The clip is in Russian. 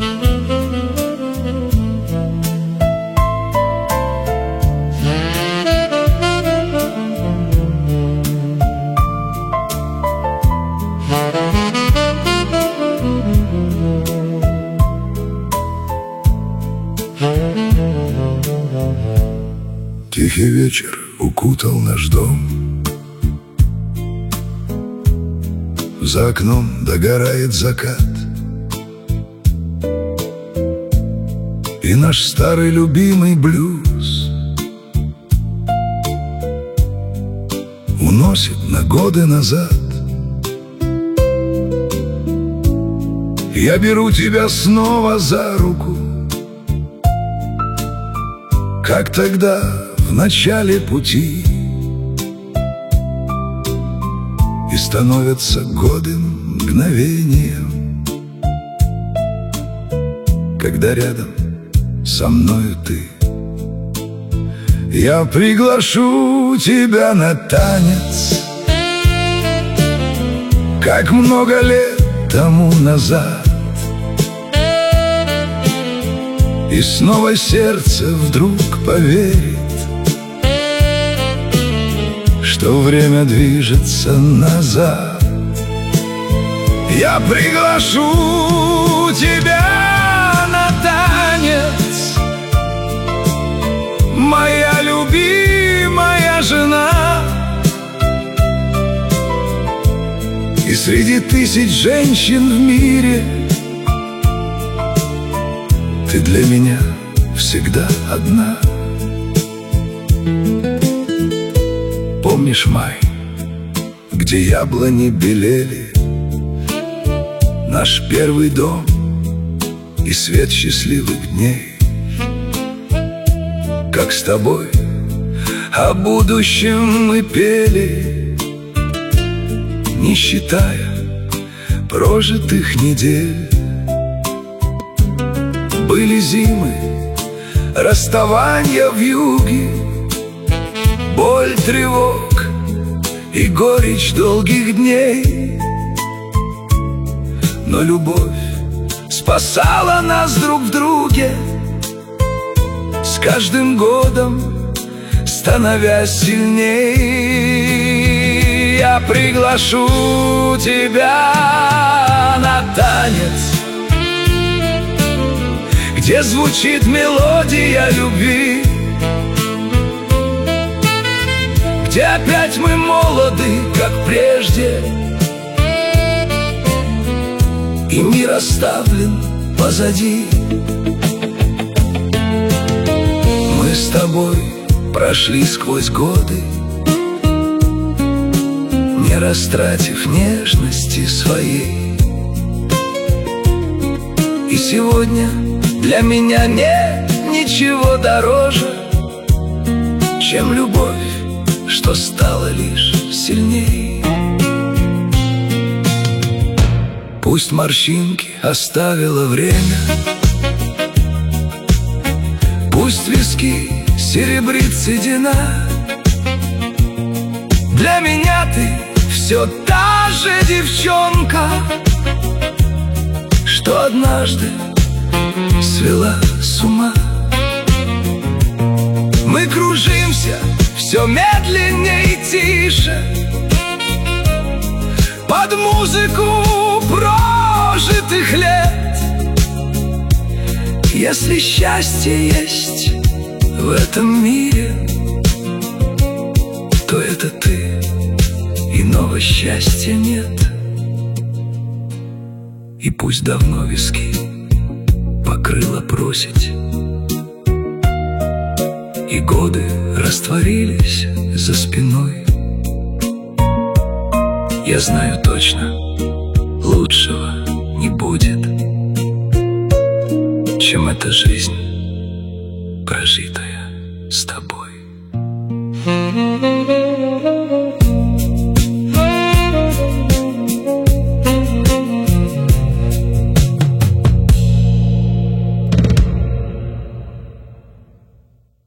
Тихий вечер укутал наш дом. За окном догорает закат, и наш старый любимый блюз уносит на годы назад. Я беру тебя снова за руку, как тогда в начале пути, и становятся годы мгновением, когда рядом со мною ты. Я приглашу тебя на танец, как много лет тому назад, и снова сердце вдруг поверит, что время движется назад. Я приглашу тебя на танец, моя любимая жена, и среди тысяч женщин в мире ты для меня всегда одна. Помнишь май, где яблони белели, наш первый дом и свет счастливых дней? Как с тобой о будущем мы пели, не считая прожитых недель. Были зимы, расставания вьюги, боль тревог и горечь долгих дней. Но любовь спасала нас друг в друге, с каждым годом становясь сильней. Я приглашу тебя на танец, где звучит мелодия любви, где опять мы молоды, как прежде, и мир оставлен позади. Мы с тобой прошли сквозь годы, не растратив нежности своей. И сегодня для меня нет ничего дороже, чем любовь, что стало лишь сильней. Пусть морщинки оставило время, пусть виски серебрит седина, для меня ты все та же девчонка, что однажды свела с ума. Мы кружимся все медленнее и тише под музыку прожитых лет. Если счастье есть в этом мире, то это ты, иного счастья нет. И пусть давно виски покрыла просить, и годы растворились за спиной, я знаю точно, лучшего не будет, чем эта жизнь, прожитая с тобой.